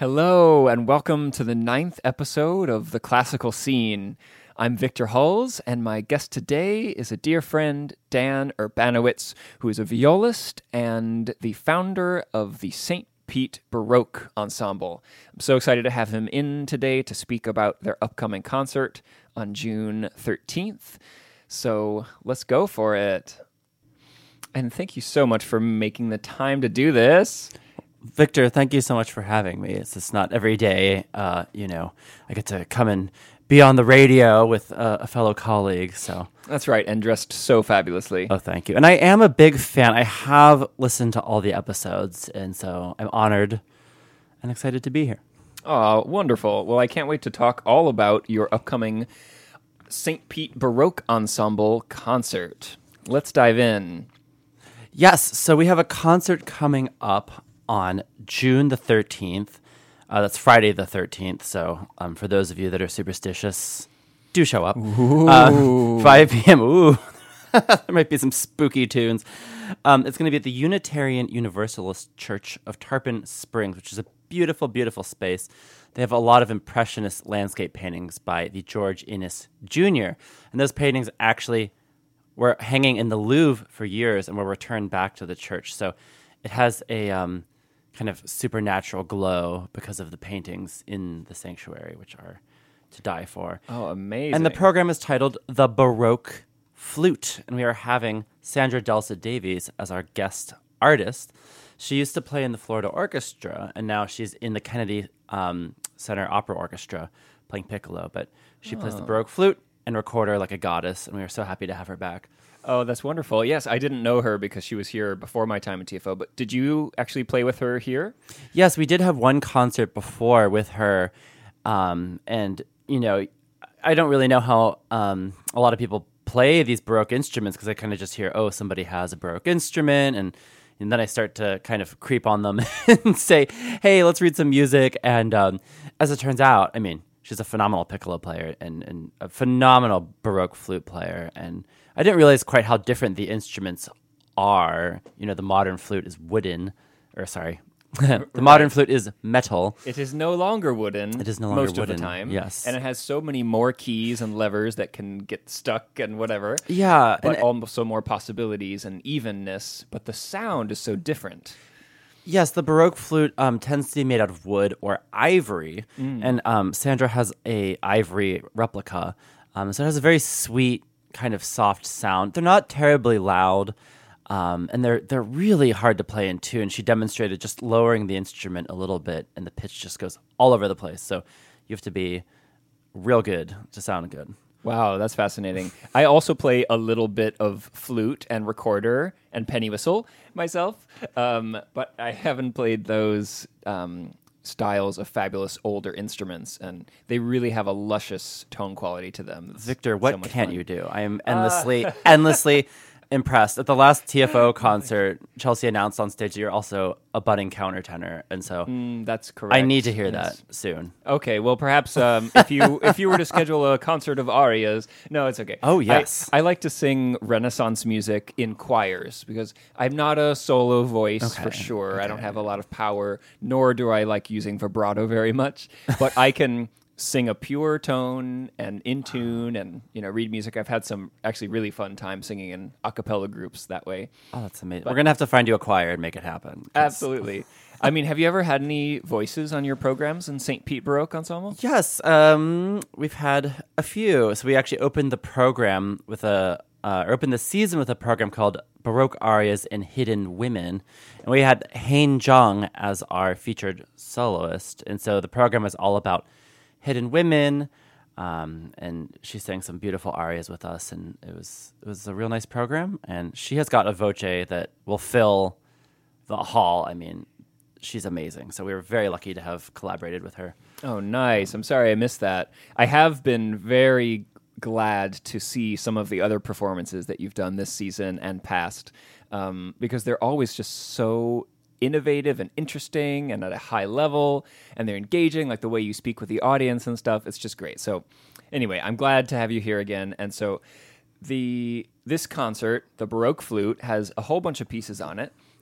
Hello, and welcome to the 9th episode of The Classical Scene. I'm Victor Hulls, and my guest today is a dear friend, Dan Urbanowitz, who is a violist and the founder of the St. Pete Baroque Ensemble. I'm so excited to have him in today to speak about their upcoming concert on June 13th. So let's go for it. And thank you so much for making the time to do this. Victor, thank you so much for having me. It's not every day, I get to come and be on the radio with a fellow colleague. So That's right, and dressed so fabulously. oh, thank you. And I am a big fan. I have listened to all the episodes, and so I'm honored and excited to be here. Oh, wonderful. Well, I can't wait to talk all about your upcoming St. Pete Baroque Ensemble concert. Let's dive in. Yes, so we have a concert coming up on June the 13th. That's Friday the 13th, so for those of you that are superstitious, do show up. 5 p.m. Ooh, there might be some spooky tunes. It's going to be at the Unitarian Universalist Church of Tarpon Springs, which is a beautiful, beautiful space. They have a lot of impressionist landscape paintings by the George Inness Jr., and those paintings actually were hanging in the Louvre for years and were returned back to the church. So it has a kind of supernatural glow because of the paintings in the sanctuary, which are to die for. Oh, amazing. And the program is titled The Baroque Flute, and we are having Sandra Delsa Davies as our guest artist. She used to play in the Florida Orchestra, and now she's in the Kennedy Center Opera Orchestra playing piccolo, but she plays the Baroque flute and recorder like a goddess, and we are so happy to have her back. Oh, that's wonderful. Yes, I didn't know her because she was here before my time at TFO, but did you actually play with her here? Yes, we did have one concert before with her, and, I don't really know how a lot of people play these Baroque instruments because I kind of just hear, oh, somebody has a Baroque instrument, and then I start to kind of creep on them and say, hey, let's read some music, and as it turns out, she's a phenomenal piccolo player and a phenomenal Baroque flute player, and I didn't realize quite how different the instruments are. The modern flute is wooden, the modern flute is metal. It is no longer wooden. It is no longer most wooden, of the time. yes. And it has so many more keys and levers that can get stuck and whatever. Yeah. But also more possibilities and evenness. But the sound is so different. Yes, the Baroque flute tends to be made out of wood or ivory, and Sandra has a ivory replica, so it has a very sweet, kind of soft sound. They're not terribly loud, and they're really hard to play in tune. She demonstrated just lowering the instrument a little bit, and the pitch just goes all over the place. So you have to be real good to sound good. Wow, that's fascinating. I also play a little bit of flute and recorder and penny whistle myself, but I haven't played those styles of fabulous older instruments, and they really have a luscious tone quality to them. It's Victor, so what much can't fun. you do? I am endlessly impressed. At the last TFO concert, Chelsea announced on stage that you're also a budding countertenor, and so That's correct. I need to hear Yes. that soon. Okay, well, perhaps if you were to schedule a concert of arias, no, it's okay. Oh, yes. I like to sing Renaissance music in choirs because I'm not a solo voice for Okay, sure. I don't have a lot of power, nor do I like using vibrato very much. But I can sing a pure tone and in tune and read music. I've had some actually really fun time singing in a cappella groups that way. Oh, that's amazing. We're going to have to find you a choir and make it happen. Absolutely. Have you ever had any voices on your programs in St. Pete Baroque Ensemble? Yes, we've had a few. So we actually opened the program with opened the season with a program called Baroque Arias and Hidden Women. And we had Hein Zhang as our featured soloist. And so the program is all about hidden women, and she sang some beautiful arias with us, and it was a real nice program. And she has got a voce that will fill the hall. She's amazing. So we were very lucky to have collaborated with her. Oh, nice. I'm sorry I missed that. I have been very glad to see some of the other performances that you've done this season and past, because they're always just so innovative and interesting and at a high level, and they're engaging, like the way you speak with the audience and stuff. It's just great. So anyway, I'm glad to have you here again. And so this concert, the Baroque Flute, has a whole bunch of pieces on it.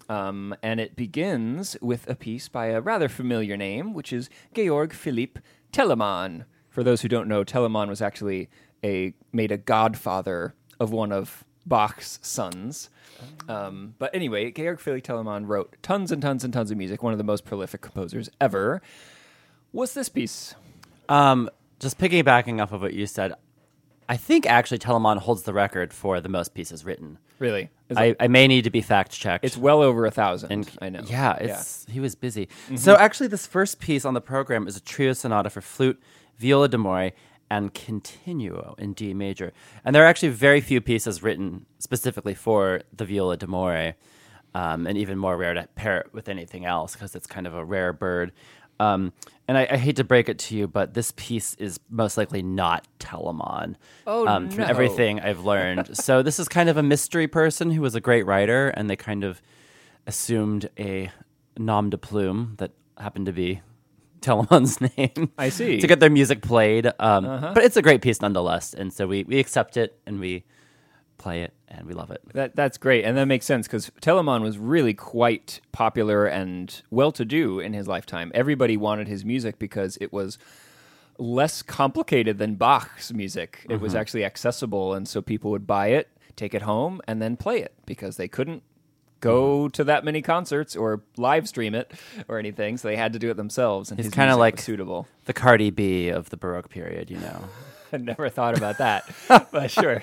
And it begins with a piece by a rather familiar name, which is Georg Philipp Telemann. For those who don't know, Telemann was actually made a godfather of one of Bach's sons. But anyway, Georg Philipp Telemann wrote tons and tons and tons of music, one of the most prolific composers ever. What's this piece? Just piggybacking off of what you said, I think actually Telemann holds the record for the most pieces written. Really? I may need to be fact-checked. It's well over 1,000, I know. Yeah, he was busy. Mm-hmm. So actually this first piece on the program is a trio sonata for flute, viola d'amore, and continuo in D major. And there are actually very few pieces written specifically for the viola d'amore, and even more rare to pair it with anything else because it's kind of a rare bird. And I hate to break it to you, but this piece is most likely not Telemann. Oh, no. From everything I've learned. So this is kind of a mystery person who was a great writer, and they kind of assumed a nom de plume that happened to be Telemann's name. I see. To get their music played. But it's a great piece nonetheless, and so we accept it, and we play it, and we love it. That's great, and that makes sense because Telemann was really quite popular and well-to-do in his lifetime. Everybody wanted his music because it was less complicated than Bach's music. It was actually accessible, and so people would buy it, take it home, and then play it because they couldn't go to that many concerts or live stream it or anything, so they had to do it themselves, and He's his kind of music like was suitable. the Cardi B of the Baroque period, you know. I never thought about that, but sure.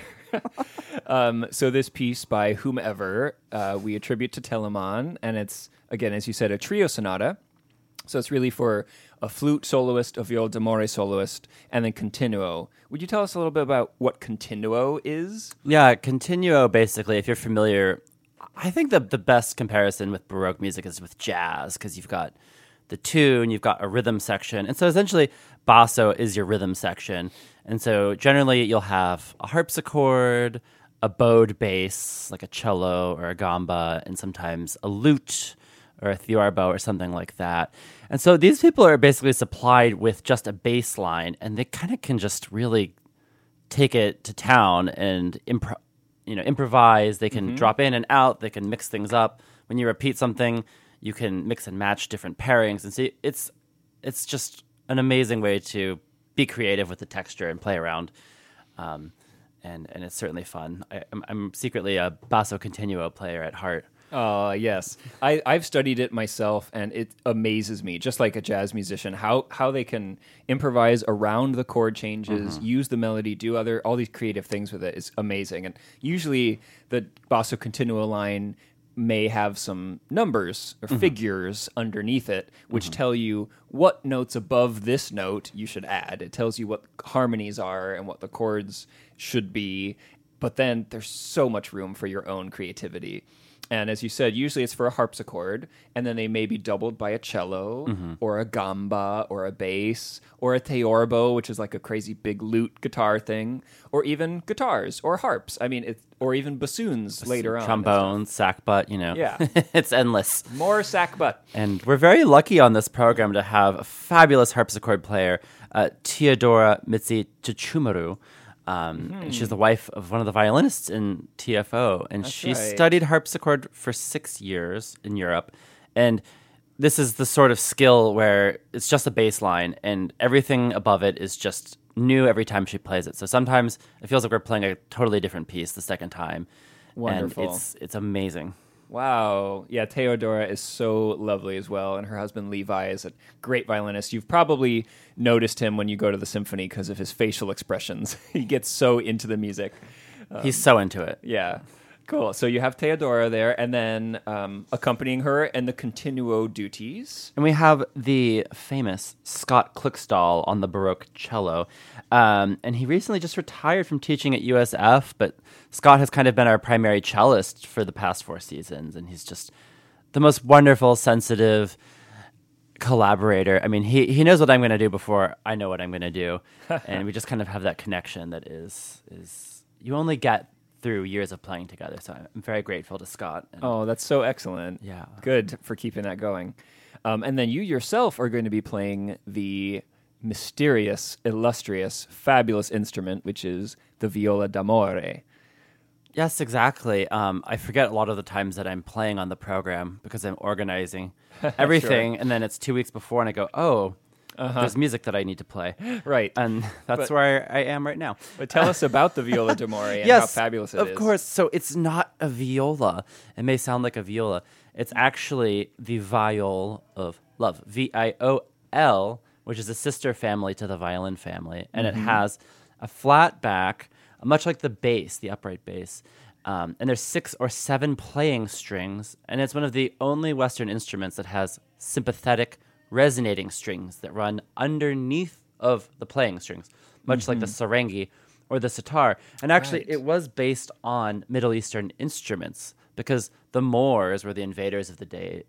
So this piece by whomever we attribute to Telemann, and it's, again, as you said, a trio sonata. So it's really for a flute soloist, a viola d'amore soloist, and then continuo. Would you tell us a little bit about what continuo is? Yeah, continuo, basically, if you're familiar, I think the best comparison with Baroque music is with jazz, because you've got the tune, you've got a rhythm section. And so essentially, basso is your rhythm section. And so generally, you'll have a harpsichord, a bowed bass, like a cello or a gamba, and sometimes a lute or a theorbo or something like that. And so these people are basically supplied with just a bass line, and they kind of can just really take it to town and improvise. They can drop in and out. They can mix things up. When you repeat something, you can mix and match different pairings. And see, it's just an amazing way to be creative with the texture and play around. And it's certainly fun. I'm secretly a basso continuo player at heart. Oh, yes. I've studied it myself, and it amazes me, just like a jazz musician, how they can improvise around the chord changes, use the melody, do all these creative things with it is amazing. And usually the basso continuo line may have some numbers or figures underneath it, which tell you what notes above this note you should add. It tells you what harmonies are and what the chords should be. But then there's so much room for your own creativity. And as you said, usually it's for a harpsichord, and then they may be doubled by a cello or a gamba or a bass or a theorbo, which is like a crazy big lute guitar thing, or even guitars or harps. I mean, or even bassoons later on. Trombones, sackbut, Yeah. It's endless. More sackbut. And we're very lucky on this program to have a fabulous harpsichord player, Teodora Mitzi Chichumaru. And she's the wife of one of the violinists in TFO, and she studied harpsichord for 6 years in Europe. And this is the sort of skill where it's just a bass line, and everything above it is just new every time she plays it. So sometimes it feels like we're playing a totally different piece the second time. Wonderful. And it's amazing. Wow. Yeah, Teodora is so lovely as well, and her husband Levi is a great violinist. You've probably noticed him when you go to the symphony because of his facial expressions. He gets so into the music. He's so into it. Yeah. Cool. So you have Teodora there, and then accompanying her and the continuo duties. And we have the famous Scott Klickstall on the Baroque cello. And he recently just retired from teaching at USF, but Scott has kind of been our primary cellist for the past 4 seasons, and he's just the most wonderful, sensitive collaborator. I mean, he knows what I'm going to do before I know what I'm going to do, and we just kind of have that connection that is you only get through years of playing together. So I'm very grateful to Scott. Oh, that's so excellent. Yeah. Good for keeping that going. And then you yourself are going to be playing the mysterious, illustrious, fabulous instrument, which is the viola d'amore. Yes, exactly. I forget a lot of the times that I'm playing on the program because I'm organizing everything, and then it's 2 weeks before, and I go, oh, there's music that I need to play. Right. And that's where I am right now. But tell us about the viola d'amore and Yes, how fabulous it is. of course. So it's not a viola. It may sound like a viola. It's actually the viol of love, VIOL, which is a sister family to the violin family. And it has a flat back, much like the bass, the upright bass. And there's 6 or 7 playing strings. And it's one of the only Western instruments that has sympathetic resonating strings that run underneath of the playing strings, much like the sarangi or the sitar. And actually, it was based on Middle Eastern instruments because the Moors were the invaders of the day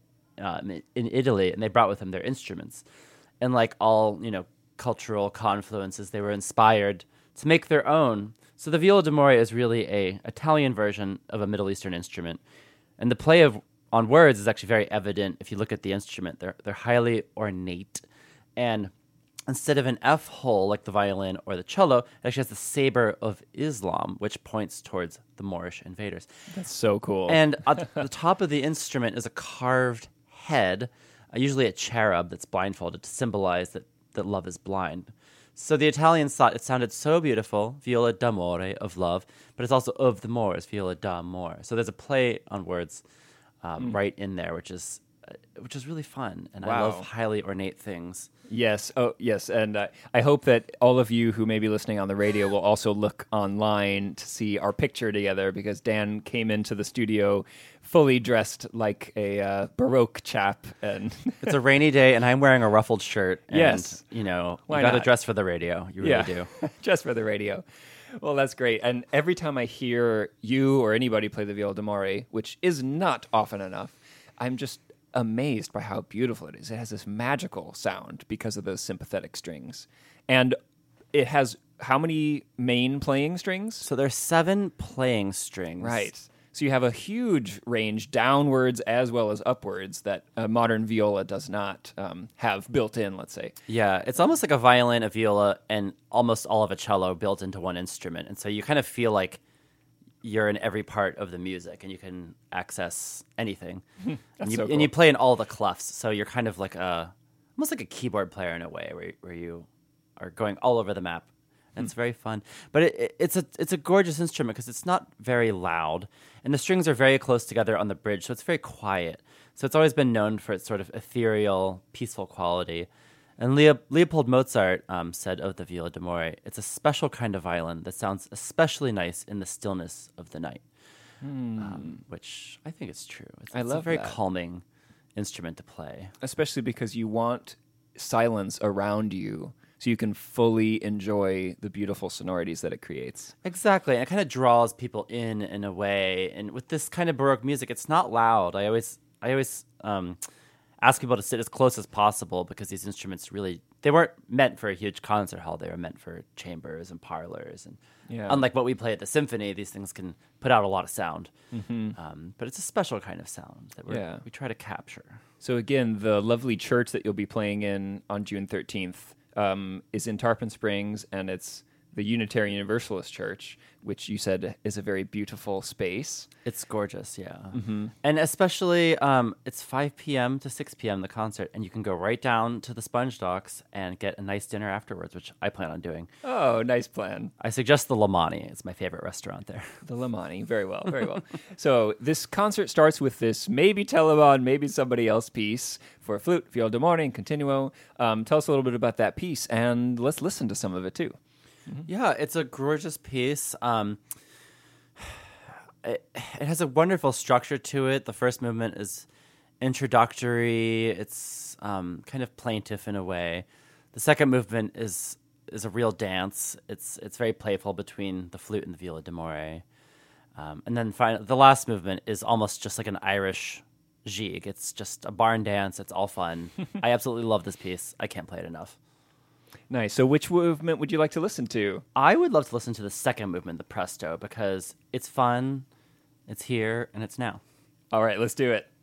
in Italy, and they brought with them their instruments. And like all, cultural confluences, they were inspired to make their own. So the viola d'amore is really a Italian version of a Middle Eastern instrument. And the play on words is actually very evident if you look at the instrument. They're highly ornate. And instead of an F hole like the violin or the cello, it actually has the saber of Islam, which points towards the Moorish invaders. That's so cool. And at the top of the instrument is a carved head, usually a cherub that's blindfolded to symbolize that love is blind. So the Italians thought it sounded so beautiful, viola d'amore, of love, but it's also of the Moors, viola d'amore. So there's a play on words right in there, which is really fun. And I love highly ornate things. Yes. Oh, yes. And I hope that all of you who may be listening on the radio will also look online to see our picture together, because Dan came into the studio fully dressed like a Baroque chap. And it's a rainy day, and I'm wearing a ruffled shirt. And, yes. You got to dress for the radio. You really do. Just for the radio. Well, that's great. And every time I hear you or anybody play the viola d'amore, which is not often enough, I'm just amazed by how beautiful it is. It has this magical sound because of those sympathetic strings. And it has how many main playing strings? So there's 7 playing strings. Right. So you have a huge range downwards as well as upwards that a modern viola does not have built in, let's say. Yeah, it's almost like a violin, a viola, and almost all of a cello built into one instrument. And so you kind of feel like you're in every part of the music, and you can access anything. That's so cool. And you play in all the clefs, so you're kind of like almost like a keyboard player in a way, where you are going all over the map. And it's very fun. But it's a gorgeous instrument because it's not very loud, and the strings are very close together on the bridge, so it's very quiet. So it's always been known for its sort of ethereal, peaceful quality. And Leopold Mozart said of the viola d'amore, it's a special kind of violin that sounds especially nice in the stillness of the night, which I think is true. It's a very calming instrument to play. Especially because you want silence around you so you can fully enjoy the beautiful sonorities that it creates. Exactly. And it kind of draws people in a way. And with this kind of Baroque music, it's not loud. I always ask people to sit as close as possible because these instruments they weren't meant for a huge concert hall. They were meant for chambers and parlors. And unlike what we play at the symphony, these things can put out a lot of sound. But it's a special kind of sound that we try to capture. So again, the lovely church that you'll be playing in on June 13th is in Tarpon Springs, and it's the Unitarian Universalist Church, which you said is a very beautiful space. It's gorgeous, yeah. And especially, it's 5 p.m. to 6 p.m. the concert, and you can go right down to the Sponge Docks and get a nice dinner afterwards, which I plan on doing. Oh, nice plan. I suggest the Lamani. It's my favorite restaurant there. The Lamani. Very well, very well. So this concert starts with this maybe Telemann, maybe somebody else piece for flute, viola d'amore, and continuo. Tell us a little bit about that piece, and let's listen to some of it too. Yeah, it's a gorgeous piece. It has a wonderful structure to it. The first movement is introductory. It's kind of plaintive in a way. The second movement is a real dance. It's very playful between the flute and the viola d'amore. And then finally, the last movement is almost just like an Irish jig. It's just a barn dance. It's all fun. I absolutely love this piece. I can't play it enough. Nice. So which movement would you like to listen to? I would love to listen to the second movement, the Presto, because it's fun, it's here, and it's now. All right, let's do it.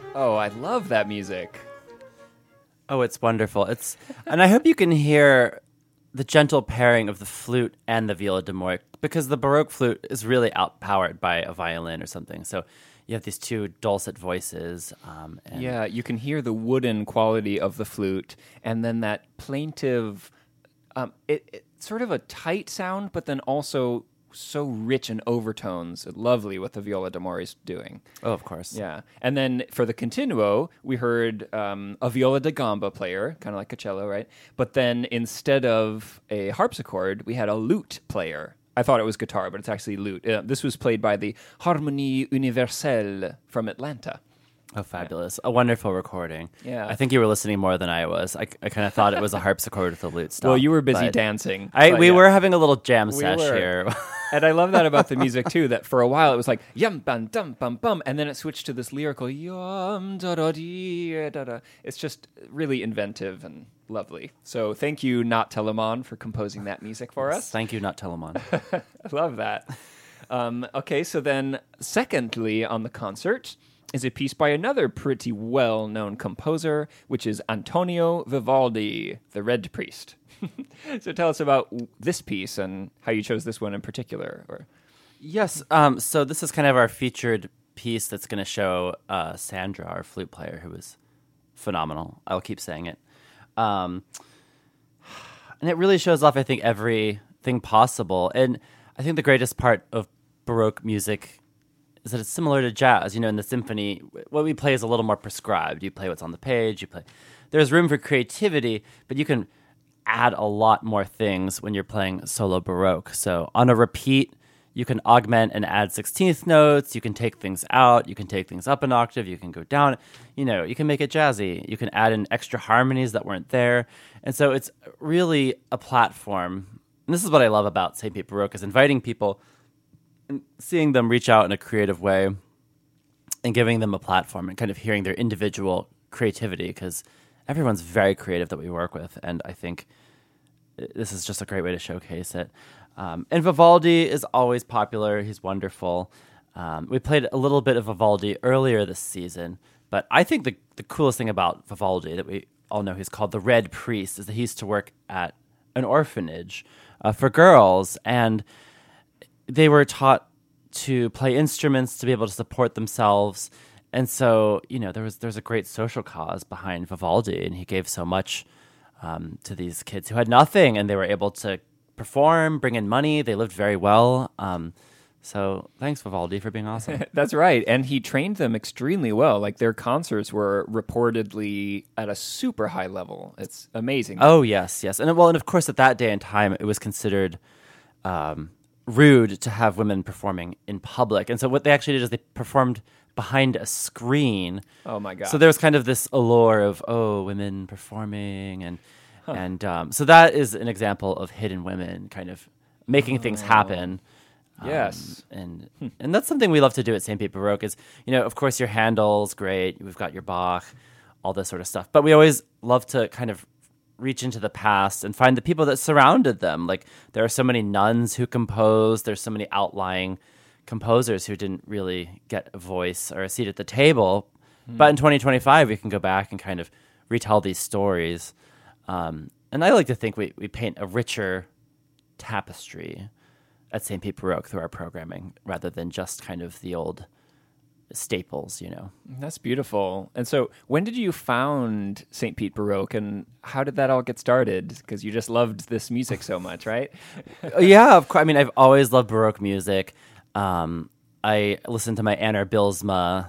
Oh, I love that music. Oh, it's wonderful. And I hope you can hear the gentle pairing of the flute and the viola d'amore, because the Baroque flute is really outpowered by a violin or something. So you have these two dulcet voices. And Yeah, you can hear the wooden quality of the flute, and then that plaintive, it's sort of a tight sound, but then also so rich in overtones. Lovely what the viola d'amore is doing. Oh, of course. Yeah, and then for the continuo, we heard a viola da gamba player, kind of like a cello, right? But then instead of a harpsichord, we had a lute player. I thought it was guitar, but it's actually lute. This was played by the Harmonie Universelle from Atlanta. Oh, fabulous. A wonderful recording. Yeah. I think you were listening more than I was. I kind of thought it was a harpsichord with a lute stop. Well, you were busy but dancing. We were having a little jam We sesh were. here. And I love that about the music too, that for a while it was like yum bum dum bum bum, and then it switched to this lyrical yum da da dee da da. It's just really inventive and lovely. So thank you, Not Telemon, for composing that music for us. Thank you, not Telemon. I love that. Okay, so then secondly on the concert is a piece by another pretty well-known composer, which is Antonio Vivaldi, the Red Priest. So tell us about this piece and how you chose this one in particular. Or Yes. So this is kind of our featured piece that's going to show Sandra, our flute player, who was phenomenal. I'll keep saying it. And it really shows off, I think, everything possible. And I think the greatest part of Baroque music is that it's similar to jazz. You know, in the symphony, what we play is a little more prescribed. You play what's on the page. There's room for creativity, but you can add a lot more things when you're playing solo Baroque. So on a repeat, you can augment and add 16th notes. You can take things out. You can take things up an octave. You can go down. You know, you can make it jazzy. You can add in extra harmonies that weren't there. And so it's really a platform. And this is what I love about St. Pete Baroque, is inviting people and seeing them reach out in a creative way and giving them a platform and kind of hearing their individual creativity, because everyone's very creative that we work with. And I think this is just a great way to showcase it. And Vivaldi is always popular. He's wonderful. We played a little bit of Vivaldi earlier this season, but I think the coolest thing about Vivaldi that we all know he's called the Red Priest is that he used to work at an orphanage for girls, and they were taught to play instruments to be able to support themselves. And so, you know, there's a great social cause behind Vivaldi, and he gave so much to these kids who had nothing, and they were able to perform, bring in money. They lived very well. So thanks, Vivaldi, for being awesome. That's right. And he trained them extremely well. Like, their concerts were reportedly at a super high level. It's amazing. Oh, yes. And of course, at that day and time, it was considered rude to have women performing in public. And so what they actually did is they performed behind a screen. Oh, my God. So there was kind of this allure of, women performing. And so that is an example of hidden women kind of making things happen. Yes. And that's something we love to do at St. Pete Baroque is, you know, of course, your Handel's great. We've got your Bach, all this sort of stuff. But we always love to kind of reach into the past and find the people that surrounded them. Like, there are so many nuns who composed. There's so many outlying composers who didn't really get a voice or a seat at the table. But in 2025, we can go back and kind of retell these stories. And I like to think we paint a richer tapestry at St. Pete Baroque through our programming, rather than just kind of the old staples, you know. That's beautiful. And so when did you found St. Pete Baroque, and how did that all get started? Because you just loved this music so much, right? Yeah, of course. I mean, I've always loved Baroque music. I listened to my Anar Bilsma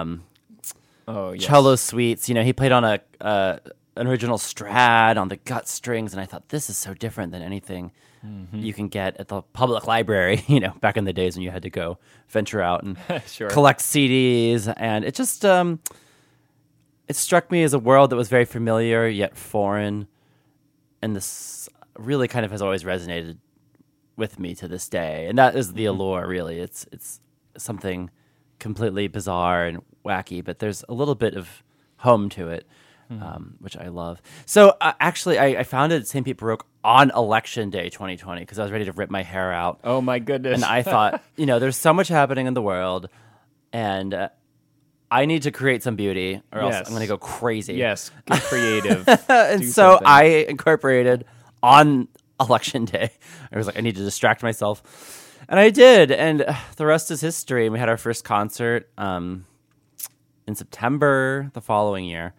Yes. cello suites. You know, he played on an original Strad on the gut strings, and I thought, this is so different than anything you can get at the public library, you know, back in the days when you had to go venture out and Sure. collect CDs. And it just, it struck me as a world that was very familiar yet foreign. And this really kind of has always resonated with me to this day. And that is the allure, really. It's something completely bizarre and wacky, but there's a little bit of home to it. Which I love. So actually, I founded St. Pete Baroque on Election Day 2020 because I was ready to rip my hair out. Oh, my goodness. And I thought, you know, there's so much happening in the world, and I need to create some beauty, or else Yes. I'm going to go crazy. Yes, get creative. And Do so something. I incorporated on election day. I was like, I need to distract myself. And I did. And the rest is history. And we had our first concert in September the following year.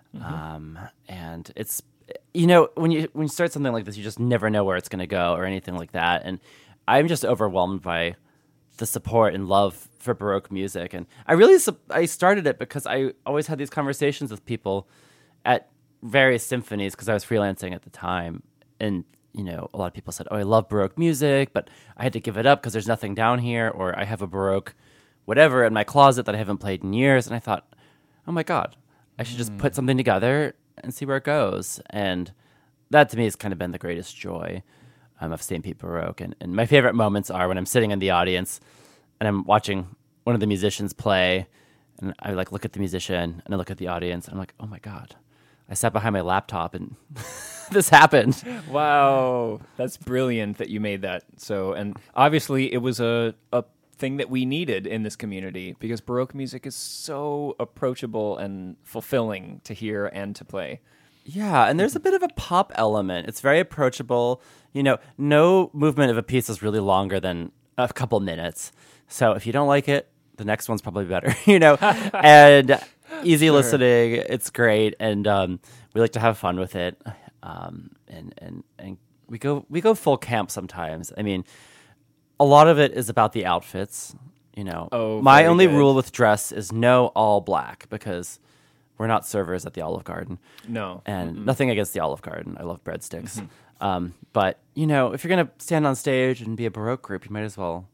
And it's, when you start something like this, you just never know where it's going to go or anything like that. And I'm just overwhelmed by the support and love for Baroque music. And I started it because I always had these conversations with people at various symphonies because I was freelancing at the time. And, a lot of people said, oh, I love Baroque music, but I had to give it up because there's nothing down here, or I have a Baroque whatever in my closet that I haven't played in years. And I thought, oh my God, I should just put something together and see where it goes. And that to me has kind of been the greatest joy of St. Pete Baroque. And my favorite moments are when I'm sitting in the audience and I'm watching one of the musicians play, and I look at the musician and I look at the audience and I'm like, oh my God, I sat behind my laptop and this happened. Wow, that's brilliant that you made that. So, and obviously it was a thing that we needed in this community because Baroque music is so approachable and fulfilling to hear and to play. Yeah, and there's a bit of a pop element. It's very approachable. No movement of a piece is really longer than a couple minutes. So if you don't like it, the next one's probably better, and easy listening. It's great. And we like to have fun with it. And we go full camp sometimes. I mean, a lot of it is about the outfits, Oh, my very only good. rule with dress is no all black because we're not servers at the Olive Garden. No. And nothing against the Olive Garden. I love breadsticks. But, if you're going to stand on stage and be a Baroque group, you might as well,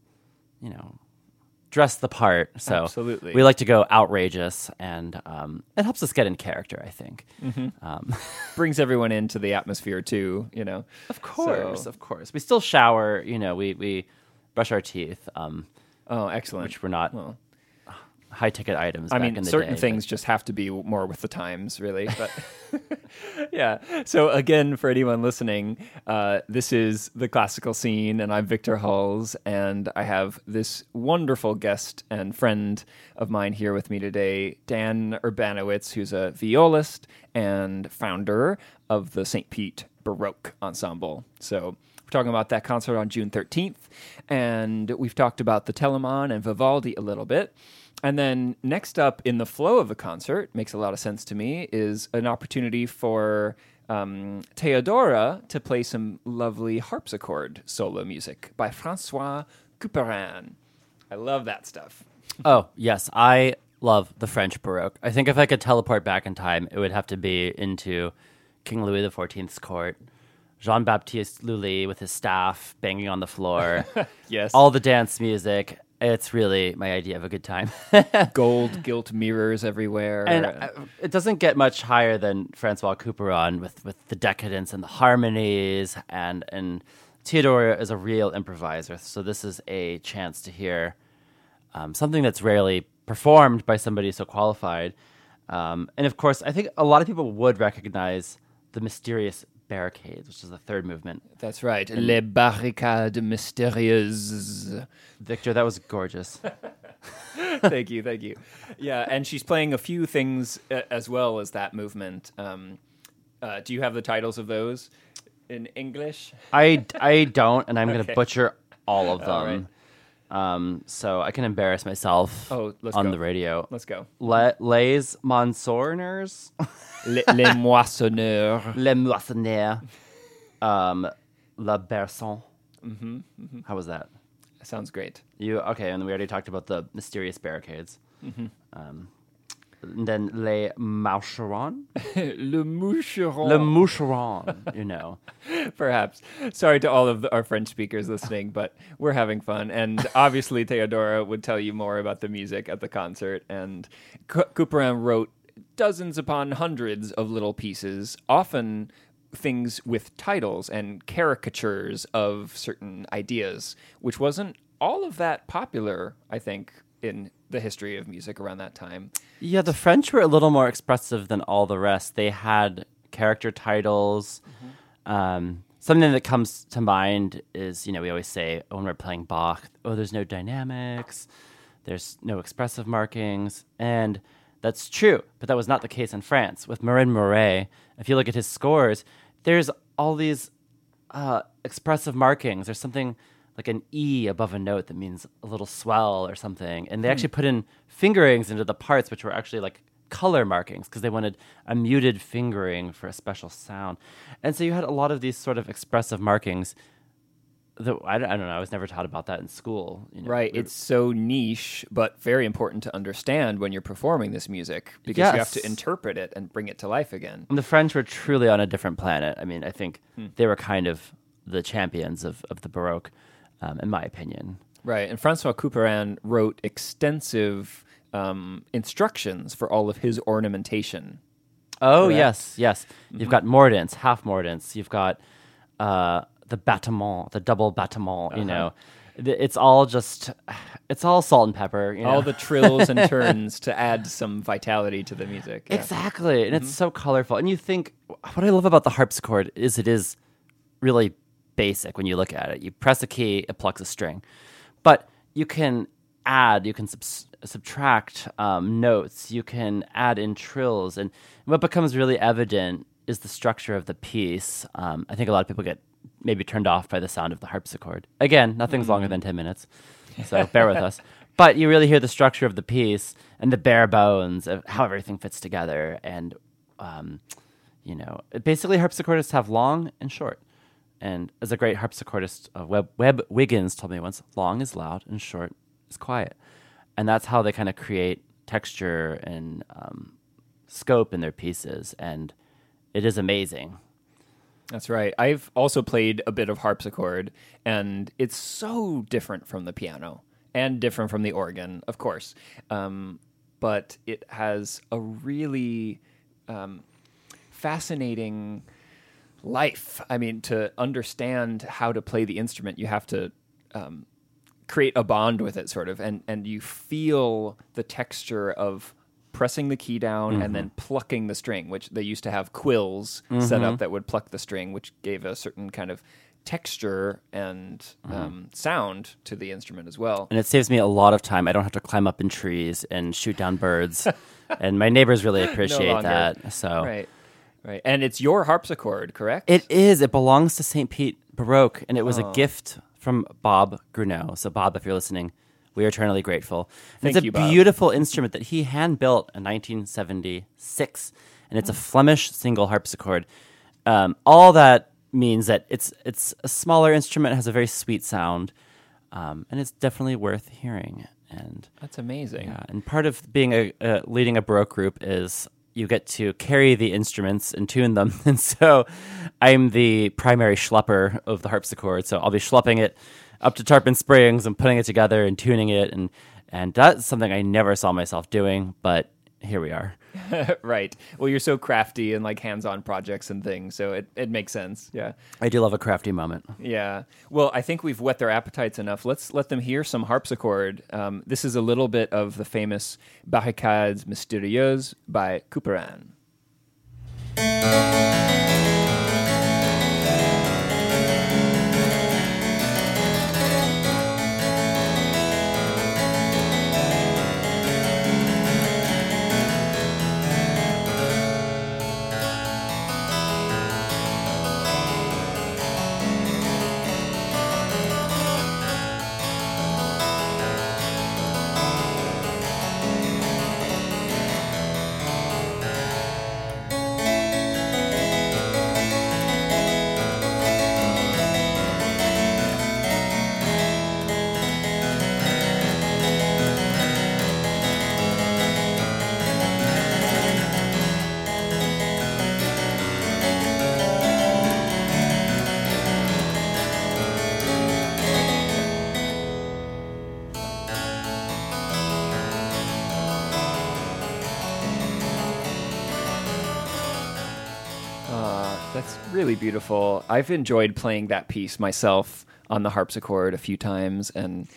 dress the part. So Absolutely. we like to go outrageous, and it helps us get in character, I think. Brings everyone into the atmosphere too, Of course, So- of course. We still shower, we brush our teeth, Oh, excellent. which were not Well, high-ticket items I back mean, in the certain day. things just have to be more with the times, really. But yeah. So again, for anyone listening, this is the classical scene, and I'm Victor Hulls, and I have this wonderful guest and friend of mine here with me today, Dan Urbanowitz, who's a violist and founder of the St. Pete Baroque Ensemble. So we're talking about that concert on June 13th, and we've talked about the Telemann and Vivaldi a little bit. And then next up in the flow of the concert, makes a lot of sense to me, is an opportunity for Theodora to play some lovely harpsichord solo music by François Couperin. I love that stuff. Oh, yes. I love the French Baroque. I think if I could teleport back in time, it would have to be into King Louis XIV's court. Jean-Baptiste Lully with his staff banging on the floor. Yes. All the dance music. It's really my idea of a good time. Gold gilt mirrors everywhere. And it doesn't get much higher than Francois Couperin with the decadence and the harmonies. And Theodora is a real improviser. So this is a chance to hear something that's rarely performed by somebody so qualified. And of course, I think a lot of people would recognize the mysterious barricades, which is the third movement. That's right. Les barricades mystérieuses. Victor, that was gorgeous. Thank you. Yeah, and she's playing a few things as well as that movement. Do you have the titles of those in English? I don't, and I'm going to Okay. butcher all of All them. So I can embarrass myself Let's on go. the radio. Let's go. Les Moissonneurs, Les moissonneurs. Les Moissonneurs, La Berson. How was that? Sounds great. Okay, and we already talked about the mysterious barricades. And then Les Moucherons. Le moucheron. Le Moucheron, Perhaps. Sorry to all of our French speakers listening, but we're having fun. And obviously, Theodora would tell you more about the music at the concert. And Couperin wrote dozens upon hundreds of little pieces, often things with titles and caricatures of certain ideas, which wasn't all of that popular, I think, in the history of music around that time. Yeah, the French were a little more expressive than all the rest. They had character titles. Something that comes to mind is, we always say when we're playing Bach, oh, there's no dynamics, There's no expressive markings, and that's true, but that was not the case in France. With Marin Mouret, if you look at his scores, there's all these expressive markings. There's something like an E above a note that means a little swell or something. And they actually put in fingerings into the parts, which were actually like color markings because they wanted a muted fingering for a special sound. And so you had a lot of these sort of expressive markings that I don't know. I was never taught about that in school. Right. It's so niche, but very important to understand when you're performing this music because you have to interpret it and bring it to life again. And the French were truly on a different planet. I mean, I think they were kind of the champions of the Baroque, in my opinion. Right. And Francois Couperin wrote extensive instructions for all of his ornamentation. Oh, correct? yes. Mm-hmm. You've got mordants, half mordants. You've got the battement, the double battement, It's all salt and pepper. All the trills and turns to add some vitality to the music. Yeah. Exactly. And it's so colorful. And you think, what I love about the harpsichord is it is really basic when you look at it. You press a key, it plucks a string. But you can add, you can subtract notes, you can add in trills. And what becomes really evident is the structure of the piece. I think a lot of people get maybe turned off by the sound of the harpsichord. Again, nothing's longer than 10 minutes, so bear with us. But you really hear the structure of the piece and the bare bones of how everything fits together. And, basically harpsichordists have long and short. And as a great harpsichordist, Webb Wiggins told me once, long is loud and short is quiet. And that's how they kind of create texture and scope in their pieces. And it is amazing. That's right. I've also played a bit of harpsichord, and it's so different from the piano and different from the organ, of course. But it has a really fascinating life. I mean, to understand how to play the instrument, you have to create a bond with it, sort of, and you feel the texture of pressing the key down and then plucking the string, which they used to have quills set up that would pluck the string, which gave a certain kind of texture and sound to the instrument as well. And it saves me a lot of time. I don't have to climb up in trees and shoot down birds. And my neighbors really appreciate that. So Right. And it's your harpsichord, correct? It is. It belongs to St. Pete Baroque, and it was a gift from Bob Gruneau. So Bob, if you're listening, we are eternally grateful. It's a beautiful instrument that he hand-built in 1976, and it's a Flemish single harpsichord. All that means that it's a smaller instrument, has a very sweet sound, and it's definitely worth hearing. And that's amazing. Yeah, and part of being leading a Baroque group is you get to carry the instruments and tune them. And so I'm the primary schlepper of the harpsichord, so I'll be schlepping it up to Tarpon Springs and putting it together and tuning it. And that's something I never saw myself doing, but here we are. Right. Well, you're so crafty and like hands-on projects and things, so it makes sense. Yeah. I do love a crafty moment. Yeah. Well, I think we've whet their appetites enough. Let's let them hear some harpsichord. This is a little bit of the famous Barricades Mystérieuses by Couperin. That's really beautiful. I've enjoyed playing that piece myself on the harpsichord a few times, and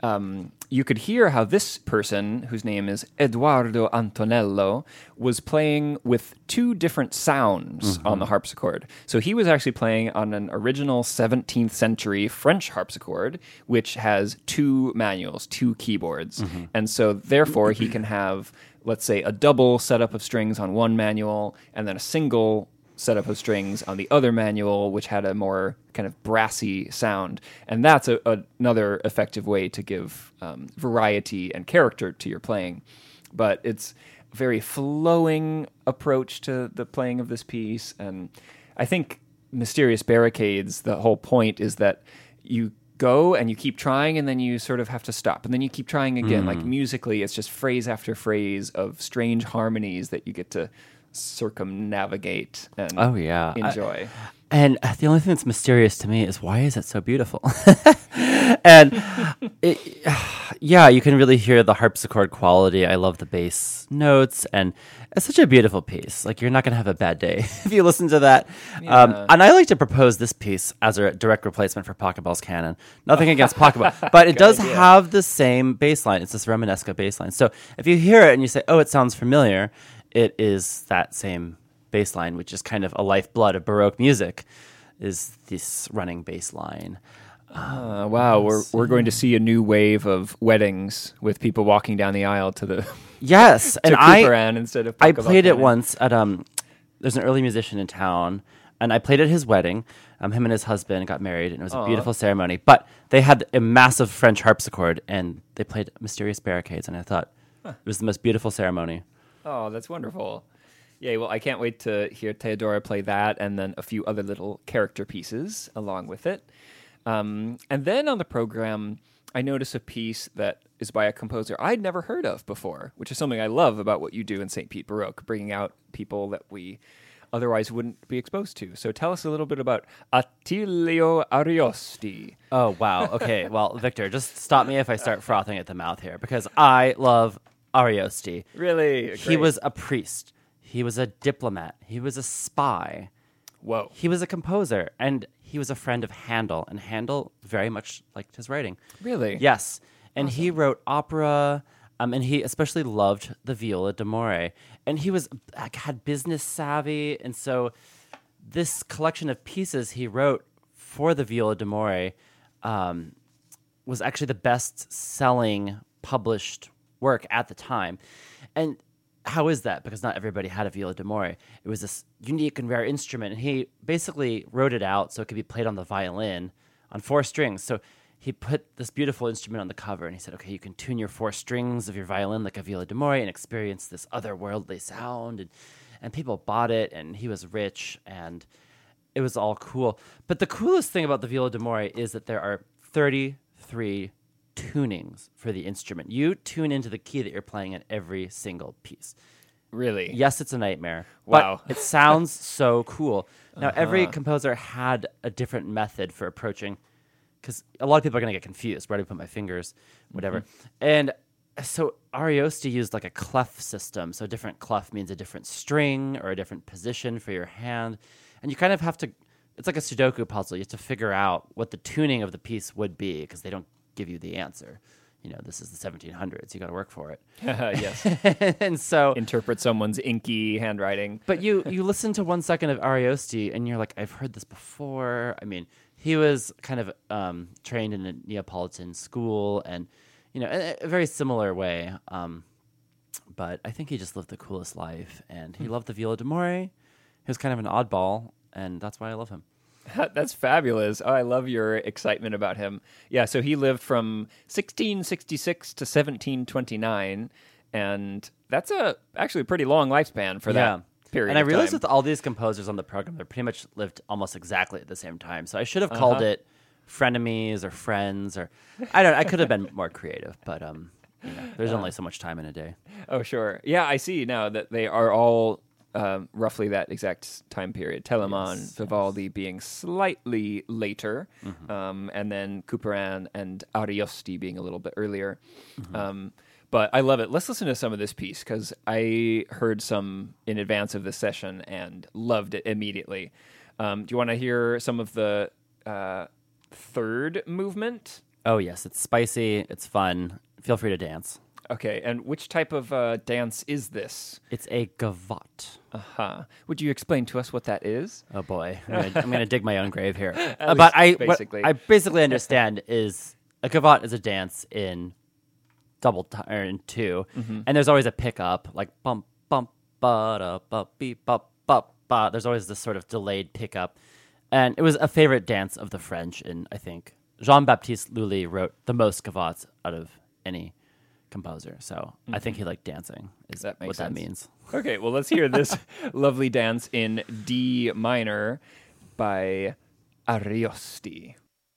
you could hear how this person, whose name is Eduardo Antonello, was playing with two different sounds on the harpsichord. So he was actually playing on an original 17th century French harpsichord, which has two manuals, two keyboards. And so therefore he can have, let's say, a double setup of strings on one manual and then a single setup of strings on the other manual, which had a more kind of brassy sound. And that's another effective way to give variety and character to your playing. But it's a very flowing approach to the playing of this piece. And I think Mysterious Barricades, the whole point is that you go and you keep trying and then you sort of have to stop and then you keep trying again. Like musically, it's just phrase after phrase of strange harmonies that you get to circumnavigate and enjoy. And the only thing that's mysterious to me is, why is it so beautiful? And you can really hear the harpsichord quality. I love the bass notes, and it's such a beautiful piece. Like, you're not going to have a bad day if you listen to that. And I like to propose this piece as a direct replacement for Pachelbel's Canon. Nothing against Pachelbel, but it does have the same bass line. It's this Romanesco bass line. So if you hear it and you say, oh, it sounds familiar, it is that same bass line, which is kind of a lifeblood of Baroque music, is this running bass line. Wow, we're going to see a new wave of weddings with people walking down the aisle to the yes, to and Couperin instead of I played it Pachelbel. once at there's an early musician in town, and I played at his wedding. Him and his husband got married, and it was a beautiful ceremony. But they had a massive French harpsichord, and they played Mysterious Barricades, and I thought it was the most beautiful ceremony. Oh, that's wonderful. Yeah, well, I can't wait to hear Theodora play that and then a few other little character pieces along with it. And then on the program, I noticed a piece that is by a composer I'd never heard of before, which is something I love about what you do in St. Pete Baroque, bringing out people that we otherwise wouldn't be exposed to. So tell us a little bit about Attilio Ariosti. Oh, wow. Okay, well, Victor, just stop me if I start frothing at the mouth here, because I love Ariosti. Really? He was a priest. He was a diplomat. He was a spy. Whoa. He was a composer, and he was a friend of Handel, and Handel very much liked his writing. Really? Yes. And he wrote opera, and he especially loved the viola d'amore. And he had business savvy, and so this collection of pieces he wrote for the viola d'amore was actually the best-selling published work at the time. And how is that? Because not everybody had a viola d'amore. It was this unique and rare instrument, and he basically wrote it out so it could be played on the violin on 4 strings. So he put this beautiful instrument on the cover, and he said, okay, you can tune your 4 strings of your violin like a viola d'amore and experience this otherworldly sound. And people bought it, and he was rich, and it was all cool. But the coolest thing about the viola d'amore is that there are 33 tunings for the instrument. You tune into the key that you're playing in every single piece. Really? Yes, it's a nightmare. Wow. But it sounds so cool. Now, every composer had a different method for approaching, because a lot of people are going to get confused. Where do I put my fingers? Whatever. And so Ariosti used like a clef system. So a different clef means a different string or a different position for your hand. And you kind of have to, it's like a Sudoku puzzle. You have to figure out what the tuning of the piece would be, because they don't give you the answer. You know, this is the 1700s. You got to work for it. Yes. And so Interpret someone's inky handwriting. but you listen to 1 second of Ariosti, and you're like, I've heard this before. I mean, he was kind of trained in a Neapolitan school, and in a very similar way. But I think he just lived the coolest life, and he loved the viola d'amore. He was kind of an oddball, and that's why I love him. That's fabulous. Oh, I love your excitement about him. Yeah, so he lived from 1666 to 1729, and that's actually a pretty long lifespan for that period. And I of realized time. with all these composers on the program, they pretty much lived almost exactly at the same time. So I should have called it frenemies or friends, or I could have been more creative, but there's only so much time in a day. Oh, sure. Yeah, I see now that they are all roughly that exact time period. Telemann, Vivaldi being slightly later, and then Couperin and Ariosti being a little bit earlier. But I love it. Let's listen to some of this piece, because I heard some in advance of this session and loved it immediately. Do you want to hear some of the third movement? Oh, yes. It's spicy. It's fun. Feel free to dance. Okay, and which type of dance is this? It's a gavotte. Uh-huh. Would you explain to us what that is? Oh, boy. I'm gonna dig my own grave here. At But least what I basically understand is a gavotte is a dance in double time, or in two, and there's always a pickup, like bump, bump, ba-da, bump, beep, bump, bump, ba. There's always this sort of delayed pickup. And it was a favorite dance of the French, and I think Jean-Baptiste Lully wrote the most gavottes out of any composer. So I think he liked dancing, is That makes what sense. that means. Okay, well, let's hear this lovely dance in D minor by Ariosti.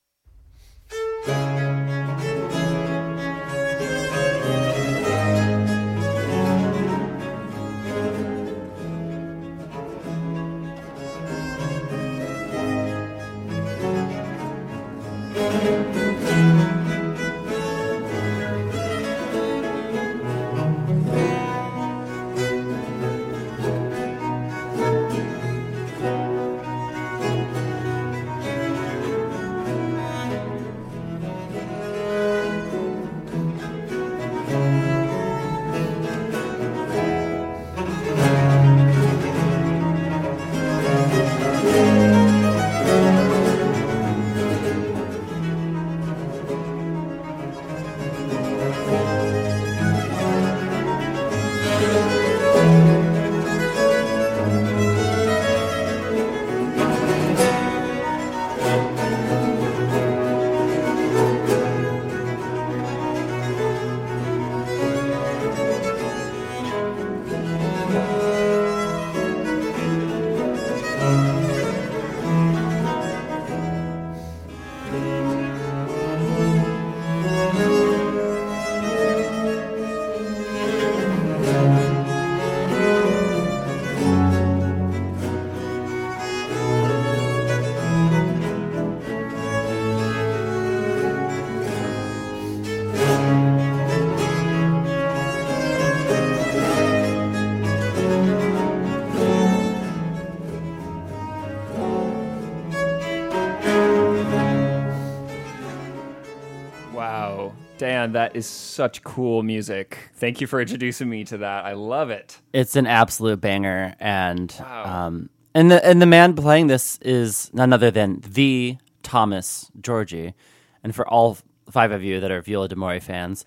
Wow. Dan, that is such cool music. Thank you for introducing me to that. I love it. It's an absolute banger, and Wow. and the man playing this is none other than the Thomas Georgi. And for all five of you that are Viola d'Amore fans,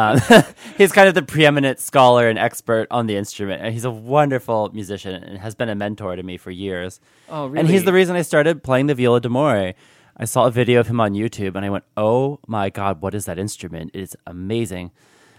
he's kind of the preeminent scholar and expert on the instrument, and he's a wonderful musician and has been a mentor to me for years. Oh, really? And he's the reason I started playing the Viola d'Amore. I saw a video of him on YouTube, and I went, "Oh my God, what is that instrument? It's amazing!"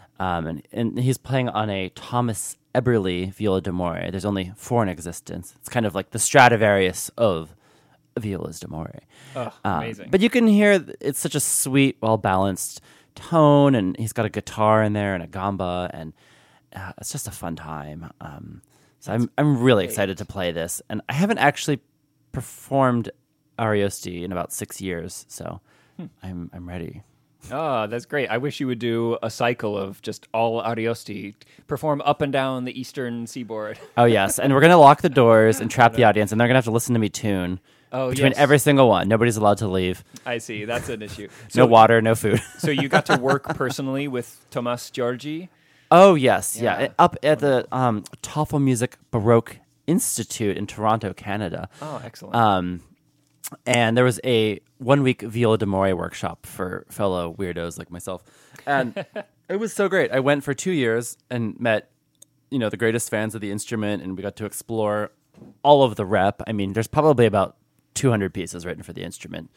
And he's playing on a Thomas Eberle Viola d'Amore. There's only 4 in existence. It's kind of like the Stradivarius of violas d'Amore. Oh, amazing. But you can hear it's such a sweet, well-balanced tone, and he's got a guitar in there and a gamba, and it's just a fun time. So I'm really excited to play this, and I haven't actually performed Ariosti in about 6 years, so I'm ready. Oh, that's great. I wish you would do a cycle of just all Ariosti, perform up and down the eastern seaboard. Oh yes, and we're gonna lock the doors and trap the audience, and they're gonna have to listen to me tune between yes. every single one. Nobody's allowed to leave. I see. That's an issue. No water, no food. So you got to work personally with Thomas Georgi? Oh yes, yeah. Yeah. Up at the Toffel Music Baroque Institute in Toronto, Canada. Oh, excellent. And there was a 1-week Viola d'Amore workshop for fellow weirdos like myself. And it was so great. I went for 2 years and met, the greatest fans of the instrument, and we got to explore all of the rep. I mean, there's probably about 200 pieces written for the instrument,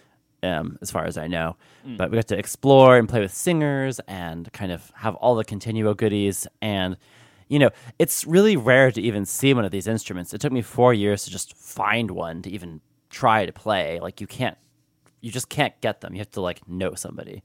as far as I know. But we got to explore and play with singers and kind of have all the continuo goodies. And, it's really rare to even see one of these instruments. It took me 4 years to just find one to even try to play. Like you just can't get them. You have to know somebody,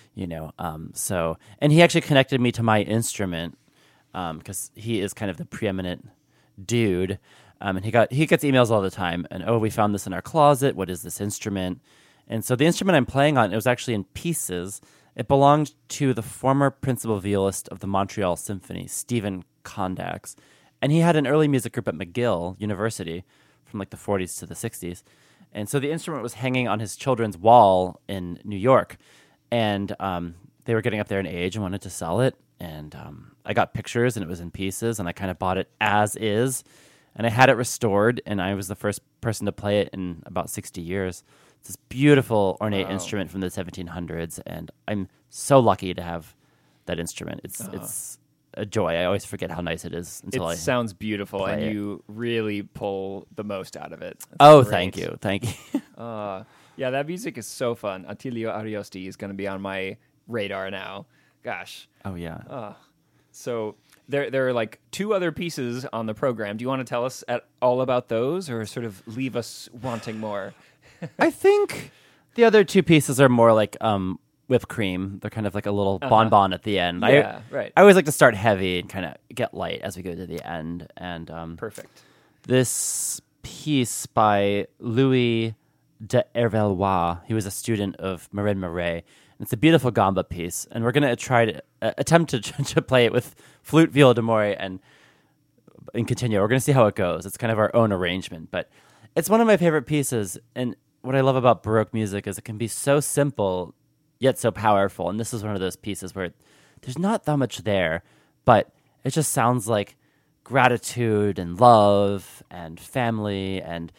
so, and he actually connected me to my instrument, because he is kind of the preeminent dude. And he gets emails all the time, and we found this in our closet. What is this instrument? And so the instrument I'm playing on, it was actually in pieces. It belonged to the former principal violist of the Montreal Symphony, Stephen Kondax. And he had an early music group at McGill University from the 40s to the 60s. And so the instrument was hanging on his children's wall in New York. and they were getting up there in age and wanted to sell it. And I got pictures, and it was in pieces, and I kind of bought it as is. And I had it restored, and I was the first person to play it in about 60 years. It's this beautiful, ornate instrument from the 1700s, and I'm so lucky to have that instrument. It's a joy. I always forget how nice it is until it sounds beautiful, and it. you really pull the most out of it. That's great. Thank you. Yeah, that music is so fun. Attilio Ariosti is going to be on my radar now. Gosh. Oh yeah. So there are like 2 other pieces on the program. Do you want to tell us all about those, or sort of leave us wanting more? I think the other 2 pieces are more like whipped cream. They're kind of like a little bonbon at the end. Yeah, right. I always like to start heavy and kind of get light as we go to the end. And Perfect. This piece by Louis de Hervellois, he was a student of Marin Marais. It's a beautiful gamba piece, and we're going to try to attempt to play it with flute, viola d'amore, and continue. We're going to see how it goes. It's kind of our own arrangement, but it's one of my favorite pieces. And what I love about Baroque music is it can be so simple, yet so powerful. And this is one of those pieces where there's not that much there, but it just sounds like gratitude and love and family, and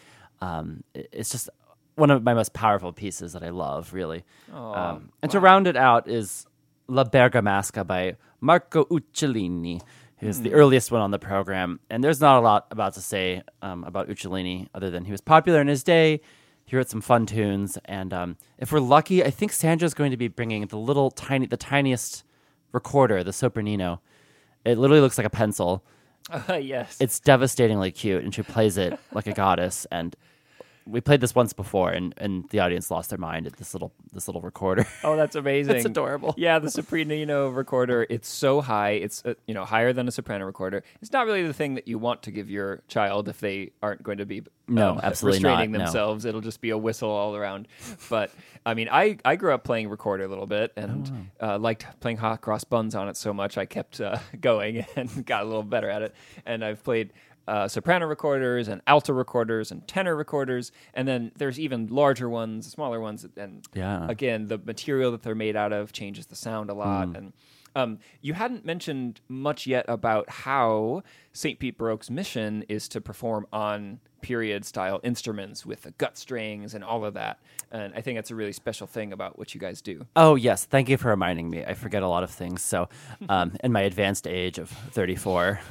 it's just one of my most powerful pieces that I love, really. And to round it out is La Bergamasca by Marco Uccellini, who's the earliest one on the program. And there's not a lot about to say about Uccellini other than he was popular in his day. He wrote some fun tunes. And if we're lucky, I think Sandra's going to be bringing the tiniest recorder, the Sopranino. It literally looks like a pencil. Yes. It's devastatingly cute, and she plays it like a goddess. And we played this once before, and the audience lost their mind at this little recorder. Oh, that's amazing. It's adorable. Yeah, the Sopranino recorder, it's so high. It's higher than a soprano recorder. It's not really the thing that you want to give your child if they aren't going to be absolutely restraining not, themselves. It'll just be a whistle all around. But I mean, I grew up playing recorder a little bit, and liked playing hot cross buns on it so much I kept going and got a little better at it. And I've played soprano recorders and alto recorders and tenor recorders, and then there's even larger ones, smaller ones, and again, the material that they're made out of changes the sound a lot. And you hadn't mentioned much yet about how St. Pete Baroque's mission is to perform on period-style instruments with the gut strings and all of that, and I think that's a really special thing about what you guys do. Oh, yes. Thank you for reminding me. I forget a lot of things. So in my advanced age of 34.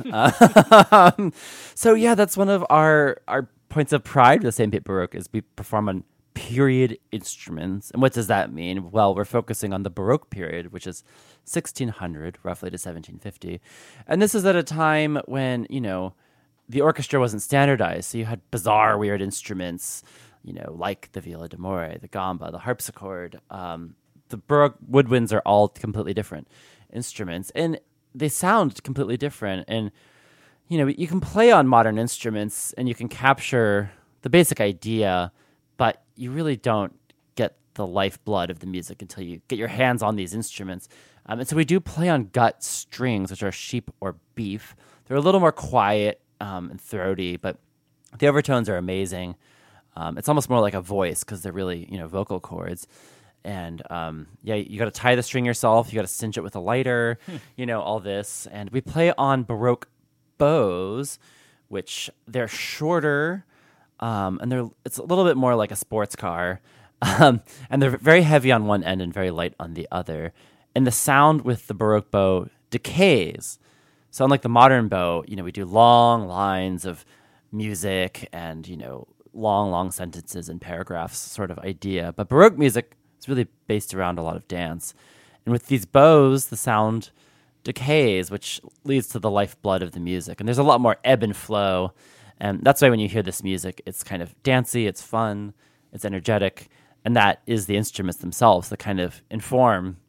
So, yeah, that's one of our points of pride with St. Pete Baroque is we perform on period instruments. And what does that mean? Well, we're focusing on the Baroque period, which is 1600, roughly to 1750. And this is at a time when, the orchestra wasn't standardized. So you had bizarre, weird instruments, like the viola d'amore, the gamba, the harpsichord. The Baroque woodwinds are all completely different instruments, and they sound completely different. And, you can play on modern instruments and you can capture the basic idea, but you really don't get the lifeblood of the music until you get your hands on these instruments. And so we do play on gut strings, which are sheep or beef. They're a little more quiet and throaty, but the overtones are amazing. It's almost more like a voice because they're really, vocal cords. And you got to tie the string yourself. You got to cinch it with a lighter, all this. And we play on Baroque bows, which they're shorter, and it's a little bit more like a sports car. And they're very heavy on one end and very light on the other. And the sound with the Baroque bow decays. So unlike the modern bow, we do long lines of music and, long sentences and paragraphs sort of idea. But Baroque music is really based around a lot of dance. And with these bows, the sound decays, which leads to the lifeblood of the music. And there's a lot more ebb and flow. And that's why when you hear this music, it's kind of dancey, it's fun, it's energetic. And that is the instruments themselves that kind of inform.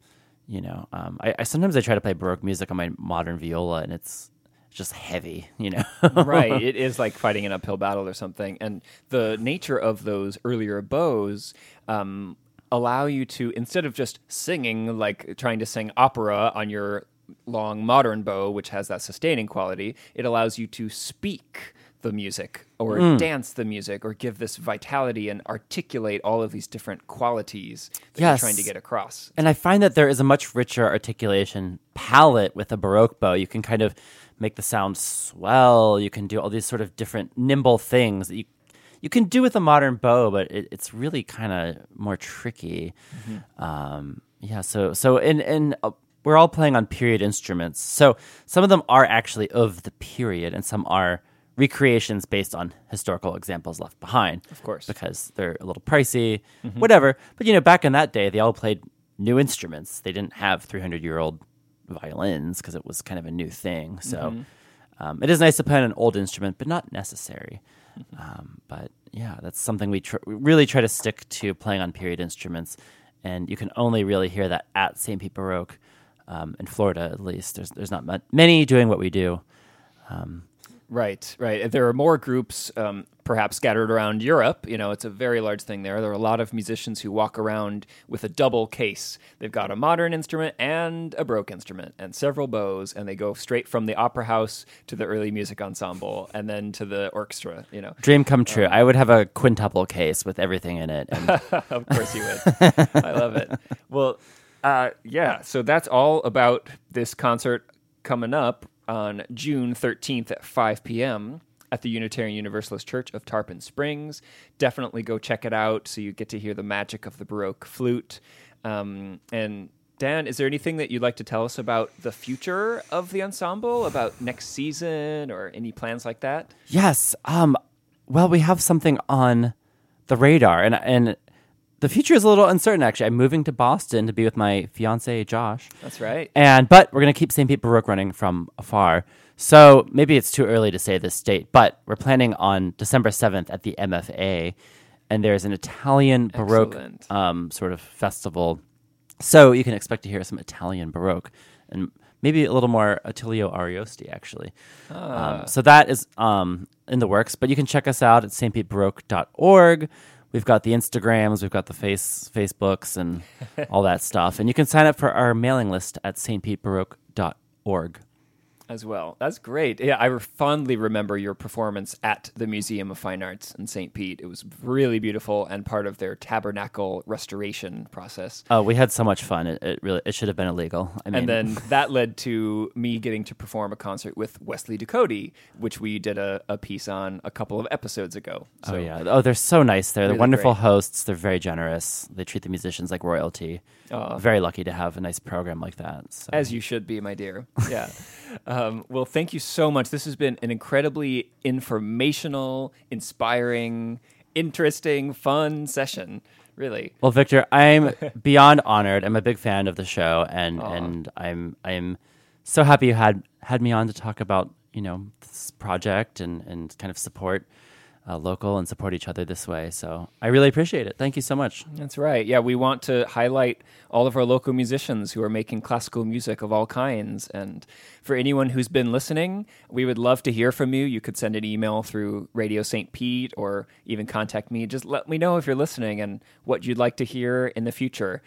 I sometimes I try to play Baroque music on my modern viola, and it's just heavy, Right. It is like fighting an uphill battle or something. And the nature of those earlier bows allow you to, instead of just singing, like trying to sing opera on your long modern bow, which has that sustaining quality, it allows you to speak the music or dance the music or give this vitality and articulate all of these different qualities that you're trying to get across. And I find that there is a much richer articulation palette with a Baroque bow. You can kind of make the sound swell. You can do all these sort of different nimble things that you can do with a modern bow, but it's really kind of more tricky. So we're all playing on period instruments. So some of them are actually of the period, and some are recreations based on historical examples left behind. Of course. Because they're a little pricey, whatever. But, back in that day, they all played new instruments. They didn't have 300-year-old violins because it was kind of a new thing. So it is nice to play on an old instrument, but not necessary. But, yeah, that's something we really try to stick to, playing on period instruments. And you can only really hear that at St. Pete Baroque, in Florida at least. There's not many doing what we do. Right. There are more groups perhaps scattered around Europe. It's a very large thing there. There are a lot of musicians who walk around with a double case. They've got a modern instrument and a Baroque instrument and several bows, and they go straight from the opera house to the early music ensemble and then to the orchestra. Dream come true. I would have a quintuple case with everything in it. And Of course you would. I love it. Well, so that's all about this concert coming up on June 13th at 5 p.m. at the Unitarian Universalist Church of Tarpon Springs. Definitely go check it out so you get to hear the magic of the Baroque flute. And Dan, is there anything that you'd like to tell us about the future of the ensemble, about next season or any plans like that? Yes. Well, we have something on the radar, and the future is a little uncertain, actually. I'm moving to Boston to be with my fiance, Josh. That's right. But we're going to keep St. Pete Baroque running from afar. So maybe it's too early to say this date, but we're planning on December 7th at the MFA, and there's an Italian Baroque sort of festival. So you can expect to hear some Italian Baroque and maybe a little more Attilio Ariosti, actually. So that is in the works, but you can check us out at stpetebaroque.org. We've got the Instagrams, we've got the Facebooks, and all that stuff. And you can sign up for our mailing list at stpetebaroque.org. As well. That's great. Yeah, I fondly remember your performance at the Museum of Fine Arts in St. Pete. It was really beautiful and part of their tabernacle restoration process. Oh, we had so much fun. It should have been illegal. And then that led to me getting to perform a concert with Wesley Ducote, which we did a piece on a couple of episodes ago. So, they're so nice there. They're really wonderful great hosts. They're very generous. They treat the musicians like royalty. Very lucky to have a nice program like that. So. As you should be, my dear. Yeah. Well, thank you so much. This has been an incredibly informational, inspiring, interesting, fun session. Really. Well, Victor, I'm beyond honored. I'm a big fan of the show, and I'm so happy you had me on to talk about this project and kind of support local and support each other this way. So I really appreciate it. Thank you so much. That's right. Yeah, we want to highlight all of our local musicians who are making classical music of all kinds. And for anyone who's been listening, we would love to hear from you. You could send an email through Radio St. Pete or even contact me. Just let me know if you're listening and what you'd like to hear in the future.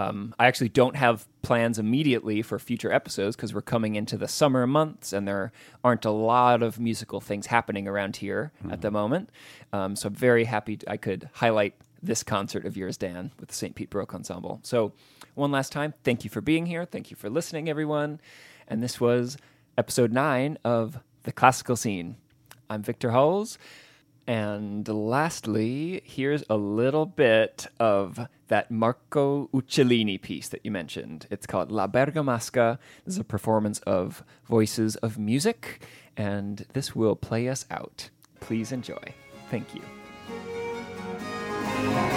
I actually don't have plans immediately for future episodes because we're coming into the summer months and there aren't a lot of musical things happening around here at the moment. So I'm very happy I could highlight this concert of yours, Dan, with the St. Pete Baroque Ensemble. So one last time, thank you for being here. Thank you for listening, everyone. And this was episode 9 of The Classical Scene. I'm Victor Hulls. And lastly, here's a little bit of that Marco Uccellini piece that you mentioned. It's called La Bergamasca. This is a performance of Voices of Music, and this will play us out. Please enjoy. Thank you.